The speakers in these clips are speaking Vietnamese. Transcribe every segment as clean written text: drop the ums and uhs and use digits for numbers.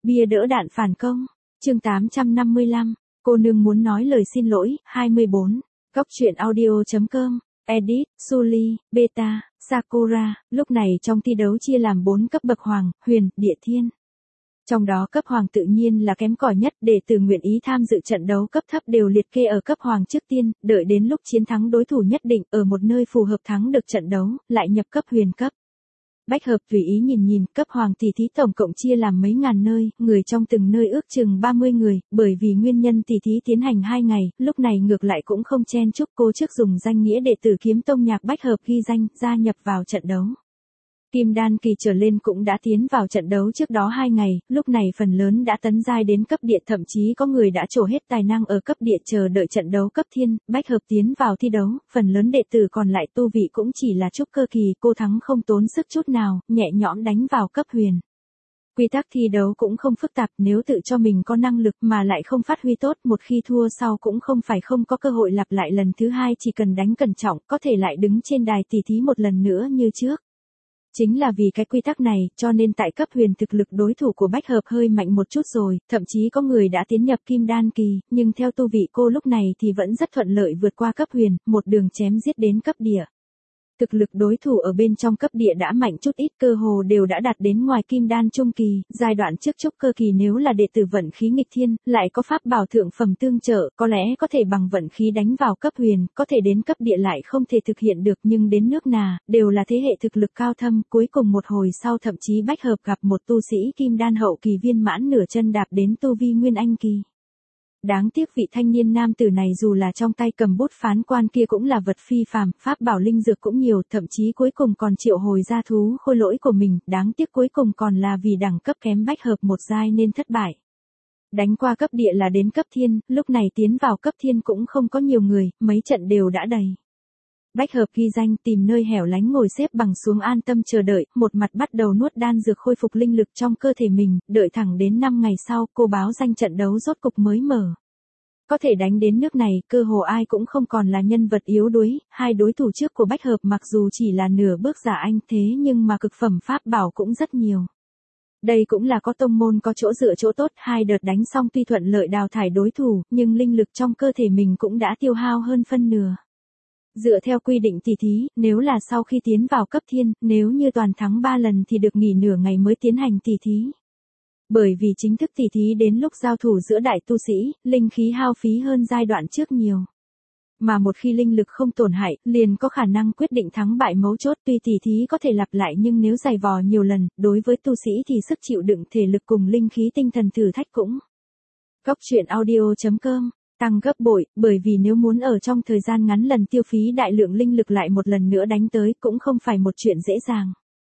Bia đỡ đạn phản công. Chương 855. Cô nương muốn nói lời xin lỗi. 24. Góc truyện audio.com. Edit, Suli, Beta, Sakura. Lúc này trong thi đấu chia làm 4 cấp bậc hoàng, huyền, địa thiên. Trong đó cấp hoàng tự nhiên là kém cỏi nhất, đệ tử nguyện ý tham dự trận đấu cấp thấp đều liệt kê ở cấp hoàng trước tiên, đợi đến lúc chiến thắng đối thủ nhất định ở một nơi phù hợp thắng được trận đấu, lại nhập cấp huyền cấp. Bách Hợp tùy ý nhìn, cấp hoàng tỷ thí tổng cộng chia làm mấy ngàn nơi, người trong từng nơi ước chừng 30 người, bởi vì nguyên nhân tỷ thí tiến hành 2 ngày, lúc này ngược lại cũng không chen chúc, cô trước dùng danh nghĩa đệ tử Kiếm Tông Nhạc Bách Hợp ghi danh, gia nhập vào trận đấu. Kim đan kỳ trở lên cũng đã tiến vào trận đấu trước đó 2 ngày, lúc này phần lớn đã tấn giai đến cấp địa, thậm chí có người đã trổ hết tài năng ở cấp địa chờ đợi trận đấu cấp thiên. Bách Hợp tiến vào thi đấu, phần lớn đệ tử còn lại tu vị cũng chỉ là trúc cơ kỳ, cô thắng không tốn sức chút nào, nhẹ nhõm đánh vào cấp huyền. Quy tắc thi đấu cũng không phức tạp, nếu tự cho mình có năng lực mà lại không phát huy tốt, một khi thua sau cũng không phải không có cơ hội lặp lại lần thứ hai, chỉ cần đánh cẩn trọng, có thể lại đứng trên đài tỷ thí một lần nữa như trước. Chính là vì cái quy tắc này, cho nên tại cấp huyền thực lực đối thủ của Bách Hợp hơi mạnh một chút rồi, thậm chí có người đã tiến nhập kim đan kỳ, nhưng theo tu vị cô lúc này thì vẫn rất thuận lợi vượt qua cấp huyền, một đường chém giết đến cấp địa. Thực lực đối thủ ở bên trong cấp địa đã mạnh chút ít, cơ hồ đều đã đạt đến ngoài kim đan trung kỳ, giai đoạn trước trúc cơ kỳ nếu là đệ tử vận khí nghịch thiên, lại có pháp bảo thượng phẩm tương trợ, có lẽ có thể bằng vận khí đánh vào cấp huyền, có thể đến cấp địa lại không thể thực hiện được, nhưng đến nước Nà, đều là thế hệ thực lực cao thâm, cuối cùng một hồi sau thậm chí Bách Hợp gặp một tu sĩ kim đan hậu kỳ viên mãn nửa chân đạp đến tu vi nguyên anh kỳ. Đáng tiếc vị thanh niên nam tử này dù là trong tay cầm bút phán quan kia cũng là vật phi phàm, pháp bảo linh dược cũng nhiều, thậm chí cuối cùng còn triệu hồi ra thú khôi lỗi của mình, đáng tiếc cuối cùng còn là vì đẳng cấp kém Bách Hợp một giai nên thất bại. Đánh qua cấp địa là đến cấp thiên, lúc này tiến vào cấp thiên cũng không có nhiều người, mấy trận đều đã đầy. Bách Hợp ghi danh tìm nơi hẻo lánh ngồi xếp bằng xuống an tâm chờ đợi, một mặt bắt đầu nuốt đan dược khôi phục linh lực trong cơ thể mình, đợi thẳng đến 5 ngày sau cô báo danh trận đấu rốt cục mới mở. Có thể đánh đến nước này, cơ hồ ai cũng không còn là nhân vật yếu đuối, hai đối thủ trước của Bách Hợp mặc dù chỉ là nửa bước giả anh thế nhưng mà cực phẩm pháp bảo cũng rất nhiều. Đây cũng là có tông môn có chỗ dựa chỗ tốt, hai đợt đánh xong tuy thuận lợi đào thải đối thủ, nhưng linh lực trong cơ thể mình cũng đã tiêu hao hơn phân nửa. Dựa theo quy định tỷ thí, nếu là sau khi tiến vào cấp thiên, nếu như toàn thắng 3 lần thì được nghỉ nửa ngày mới tiến hành tỷ thí. Bởi vì chính thức tỷ thí đến lúc giao thủ giữa đại tu sĩ, linh khí hao phí hơn giai đoạn trước nhiều. Mà một khi linh lực không tổn hại, liền có khả năng quyết định thắng bại mấu chốt, tuy tỷ thí có thể lặp lại nhưng nếu dày vò nhiều lần, đối với tu sĩ thì sức chịu đựng thể lực cùng linh khí tinh thần thử thách cũng. Góc truyện audio.com. Tăng gấp bội, bởi vì nếu muốn ở trong thời gian ngắn lần tiêu phí đại lượng linh lực lại một lần nữa đánh tới cũng không phải một chuyện dễ dàng.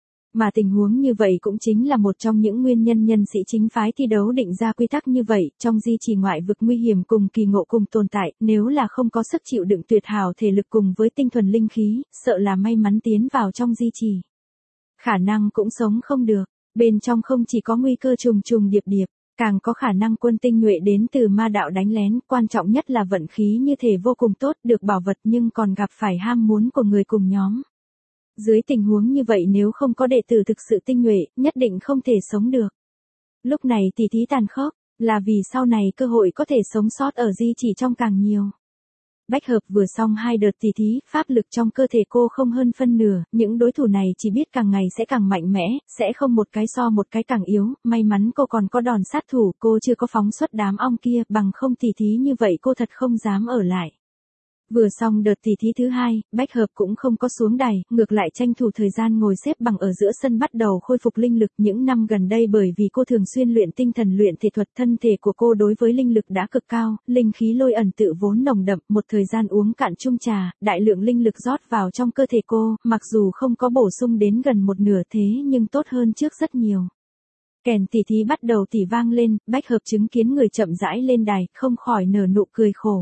Mà tình huống như vậy cũng chính là một trong những nguyên nhân nhân sĩ chính phái thi đấu định ra quy tắc như vậy, trong di chỉ ngoại vực nguy hiểm cùng kỳ ngộ cùng tồn tại, nếu là không có sức chịu đựng tuyệt hảo thể lực cùng với tinh thuần linh khí, sợ là may mắn tiến vào trong di chỉ. Khả năng cũng sống không được, bên trong không chỉ có nguy cơ trùng trùng điệp điệp, càng có khả năng quân tinh nhuệ đến từ ma đạo đánh lén, quan trọng nhất là vận khí như thể vô cùng tốt, được bảo vật nhưng còn gặp phải ham muốn của người cùng nhóm. Dưới tình huống như vậy nếu không có đệ tử thực sự tinh nhuệ, nhất định không thể sống được. Lúc này tỷ thí tàn khốc, là vì sau này cơ hội có thể sống sót ở di chỉ trong càng nhiều. Bách Hợp vừa xong 2 đợt tỷ thí, pháp lực trong cơ thể cô không hơn phân nửa, những đối thủ này chỉ biết càng ngày sẽ càng mạnh mẽ, sẽ không một cái so một cái càng yếu, may mắn cô còn có đòn sát thủ, cô chưa có phóng xuất đám ong kia, bằng không tỷ thí như vậy cô thật không dám ở lại. Vừa xong đợt tỷ thí thứ 2, Bách Hợp cũng không có xuống đài, ngược lại tranh thủ thời gian ngồi xếp bằng ở giữa sân bắt đầu khôi phục linh lực. Những năm gần đây bởi vì cô thường xuyên luyện tinh thần luyện thể thuật, thân thể của cô đối với linh lực đã cực cao, linh khí lôi ẩn tự vốn nồng đậm, một thời gian uống cạn chung trà, đại lượng linh lực rót vào trong cơ thể cô, mặc dù không có bổ sung đến gần một nửa thế nhưng tốt hơn trước rất nhiều. Kèn tỷ thí bắt đầu tỉ vang lên, Bách Hợp chứng kiến người chậm rãi lên đài, không khỏi nở nụ cười khổ.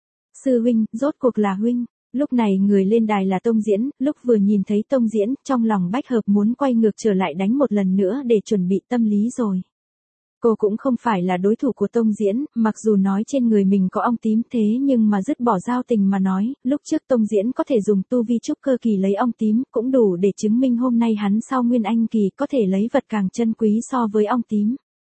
Sư huynh, rốt cuộc là huynh. Lúc này người lên đài là Tông Diễn, lúc vừa nhìn thấy Tông Diễn, trong lòng Bách Hợp muốn quay ngược trở lại đánh một lần nữa để chuẩn bị tâm lý rồi. Cô cũng không phải là đối thủ của Tông Diễn, mặc dù nói trên người mình có ong tím thế nhưng mà dứt bỏ giao tình mà nói, lúc trước Tông Diễn có thể dùng tu vi trúc cơ kỳ lấy ong tím, cũng đủ để chứng minh hôm nay hắn sau Nguyên Anh kỳ có thể lấy vật càng chân quý so với ong tím.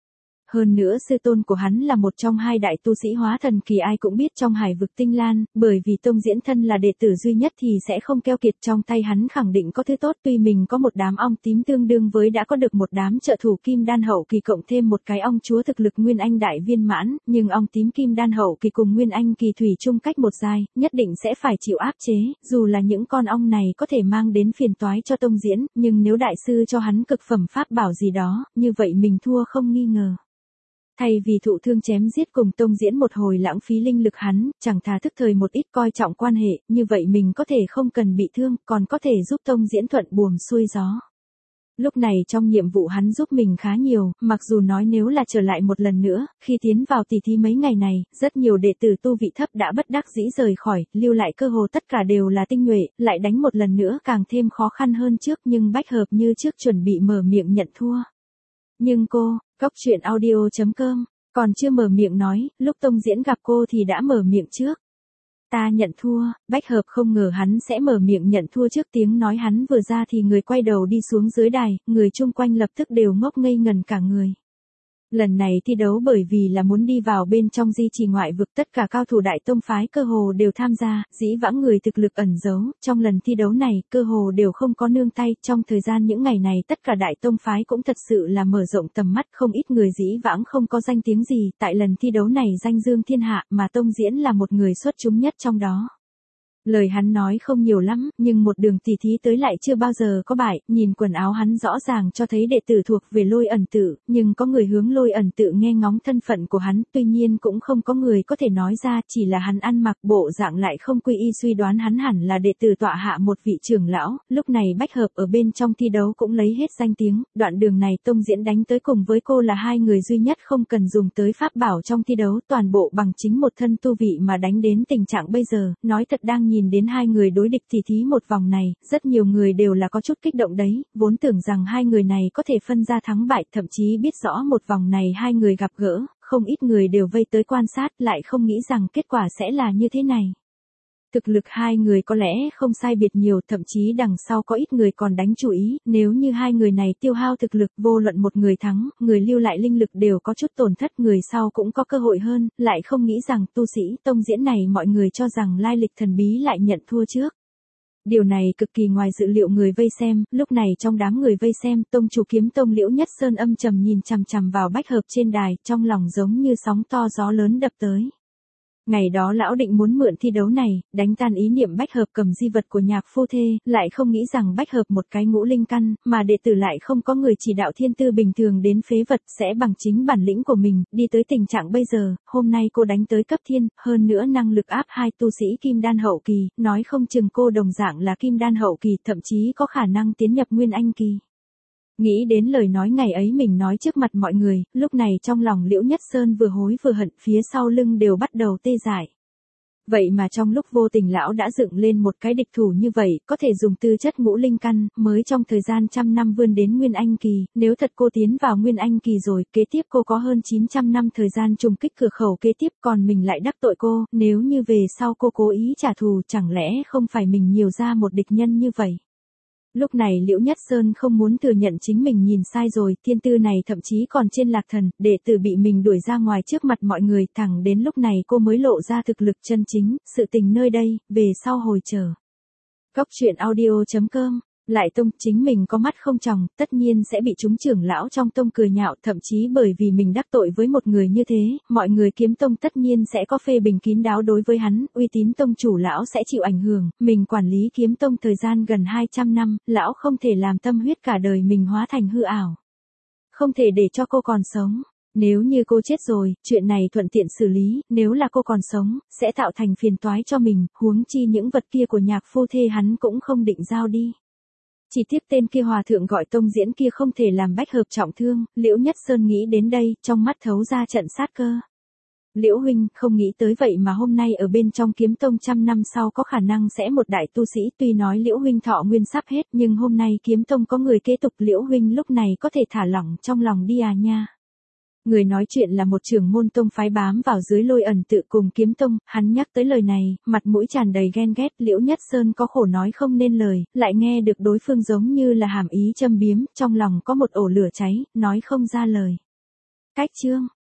Hơn nữa sư tôn của hắn là một trong hai đại tu sĩ hóa thần kỳ ai cũng biết trong hải vực Tinh Lan, bởi vì Tông Diễn thân là đệ tử duy nhất thì sẽ không keo kiệt, trong tay hắn khẳng định có thứ tốt. Tuy mình có một đám ong tím tương đương với đã có được một đám trợ thủ kim đan hậu kỳ cộng thêm một cái ong chúa thực lực nguyên anh đại viên mãn, nhưng ong tím kim đan hậu kỳ cùng nguyên anh kỳ thủy chung cách một giai, nhất định sẽ phải chịu áp chế, dù là những con ong này có thể mang đến phiền toái cho Tông Diễn, nhưng nếu đại sư cho hắn cực phẩm pháp bảo gì đó, như vậy mình thua không nghi ngờ. Thay vì thụ thương chém giết cùng Tông Diễn một hồi lãng phí linh lực hắn, chẳng thà thức thời một ít coi trọng quan hệ, như vậy mình có thể không cần bị thương, còn có thể giúp Tông Diễn thuận buồm xuôi gió. Lúc này trong nhiệm vụ hắn giúp mình khá nhiều, mặc dù nói nếu là trở lại một lần nữa, khi tiến vào tỷ thí mấy ngày này, rất nhiều đệ tử tu vị thấp đã bất đắc dĩ rời khỏi, lưu lại cơ hồ tất cả đều là tinh nhuệ, lại đánh một lần nữa càng thêm khó khăn hơn trước, nhưng Bách Hợp như trước chuẩn bị mở miệng nhận thua. Nhưng cô, Cóc Truyện Audio.com, còn chưa mở miệng nói, lúc Tông Diễn gặp cô thì đã mở miệng trước. Ta nhận thua. Bách Hợp không ngờ hắn sẽ mở miệng nhận thua trước, tiếng nói hắn vừa ra thì người quay đầu đi xuống dưới đài, người chung quanh lập tức đều ngốc ngây ngần cả người. Lần này thi đấu bởi vì là muốn đi vào bên trong di trì ngoại vực, tất cả cao thủ đại tông phái cơ hồ đều tham gia, dĩ vãng người thực lực ẩn giấu, trong lần thi đấu này, cơ hồ đều không có nương tay, trong thời gian những ngày này tất cả đại tông phái cũng thật sự là mở rộng tầm mắt, không ít người dĩ vãng không có danh tiếng gì, tại lần thi đấu này danh dương thiên hạ, mà Tông Diễn là một người xuất chúng nhất trong đó. Lời hắn nói không nhiều lắm, nhưng một đường tỉ thí tới lại chưa bao giờ có bại, nhìn quần áo hắn rõ ràng cho thấy đệ tử thuộc về Lôi Ẩn Tự, nhưng có người hướng Lôi Ẩn Tự nghe ngóng thân phận của hắn, tuy nhiên cũng không có người có thể nói ra, chỉ là hắn ăn mặc bộ dạng lại không quy y, suy đoán hắn hẳn là đệ tử tọa hạ một vị trưởng lão. Lúc này Bách Hợp ở bên trong thi đấu cũng lấy hết danh tiếng, đoạn đường này Tông Diễn đánh tới cùng với cô là hai người duy nhất không cần dùng tới pháp bảo trong thi đấu, toàn bộ bằng chính một thân tu vị mà đánh đến tình trạng bây giờ, nói thật đang nhìn đến hai người đối địch tỉ thí một vòng này, rất nhiều người đều là có chút kích động đấy, vốn tưởng rằng hai người này có thể phân ra thắng bại, thậm chí biết rõ một vòng này hai người gặp gỡ, không ít người đều vây tới quan sát, lại không nghĩ rằng kết quả sẽ là như thế này. Thực lực hai người có lẽ không sai biệt nhiều, thậm chí đằng sau có ít người còn đánh chủ ý, nếu như hai người này tiêu hao thực lực, vô luận một người thắng, người lưu lại linh lực đều có chút tổn thất, người sau cũng có cơ hội hơn, lại không nghĩ rằng tu sĩ Tông Diễn này mọi người cho rằng lai lịch thần bí lại nhận thua trước. Điều này cực kỳ ngoài dự liệu người vây xem, lúc này trong đám người vây xem, tông chủ Kiếm Tông Liễu Nhất Sơn âm trầm nhìn chằm chằm vào Bách Hợp trên đài, trong lòng giống như sóng to gió lớn đập tới. Ngày đó lão định muốn mượn thi đấu này, đánh tan ý niệm Bách Hợp cầm di vật của Nhạc phu thê, lại không nghĩ rằng Bách Hợp một cái ngũ linh căn, mà đệ tử lại không có người chỉ đạo thiên tư bình thường đến phế vật, sẽ bằng chính bản lĩnh của mình, đi tới tình trạng bây giờ, hôm nay cô đánh tới cấp thiên, hơn nữa năng lực áp hai tu sĩ kim đan hậu kỳ, nói không chừng cô đồng dạng là kim đan hậu kỳ, thậm chí có khả năng tiến nhập nguyên anh kỳ. Nghĩ đến lời nói ngày ấy mình nói trước mặt mọi người, lúc này trong lòng Liễu Nhất Sơn vừa hối vừa hận, phía sau lưng đều bắt đầu tê dại. Vậy mà trong lúc vô tình lão đã dựng lên một cái địch thủ như vậy, có thể dùng tư chất ngũ linh căn, mới trong thời gian 100 năm vươn đến Nguyên Anh kỳ, nếu thật cô tiến vào Nguyên Anh kỳ rồi, kế tiếp cô có hơn 900 năm thời gian trùng kích cửa khẩu kế tiếp, còn mình lại đắc tội cô, nếu như về sau cô cố ý trả thù, chẳng lẽ không phải mình nhiều ra một địch nhân như vậy. Lúc này Liễu Nhất Sơn không muốn thừa nhận chính mình nhìn sai rồi, thiên tư này thậm chí còn trên lạc thần, đệ tử bị mình đuổi ra ngoài trước mặt mọi người, thẳng đến lúc này cô mới lộ ra thực lực chân chính, sự tình nơi đây, về sau hồi chờ. Cóc Truyện Audio.com, lại tông chính mình có mắt không tròng, tất nhiên sẽ bị chúng trưởng lão trong tông cười nhạo, thậm chí bởi vì mình đắc tội với một người như thế, mọi người Kiếm Tông tất nhiên sẽ có phê bình kín đáo đối với hắn, uy tín tông chủ lão sẽ chịu ảnh hưởng, mình quản lý Kiếm Tông thời gian gần 200 năm, lão không thể làm tâm huyết cả đời mình hóa thành hư ảo. Không thể để cho cô còn sống. Nếu như cô chết rồi, chuyện này thuận tiện xử lý, nếu là cô còn sống, sẽ tạo thành phiền toái cho mình, huống chi những vật kia của Nhạc phu thê hắn cũng không định giao đi. Chỉ tiếc tên kia hòa thượng gọi Tông Diễn kia không thể làm Bách Hợp trọng thương, Liễu Nhất Sơn nghĩ đến đây, trong mắt thấu ra trận sát cơ. Liễu huynh, không nghĩ tới vậy mà hôm nay ở bên trong Kiếm Tông 100 năm sau có khả năng sẽ một đại tu sĩ, tuy nói Liễu huynh thọ nguyên sắp hết, nhưng hôm nay Kiếm Tông có người kế tục, Liễu huynh lúc này có thể thả lỏng trong lòng đi à nha. Người nói chuyện là một trưởng môn tông phái bám vào dưới Lôi Ẩn Tự cùng Kiếm Tông, hắn nhắc tới lời này, mặt mũi tràn đầy ghen ghét, Liễu Nhất Sơn có khổ nói không nên lời, lại nghe được đối phương giống như là hàm ý châm biếm, trong lòng có một ổ lửa cháy, nói không ra lời. Cách chương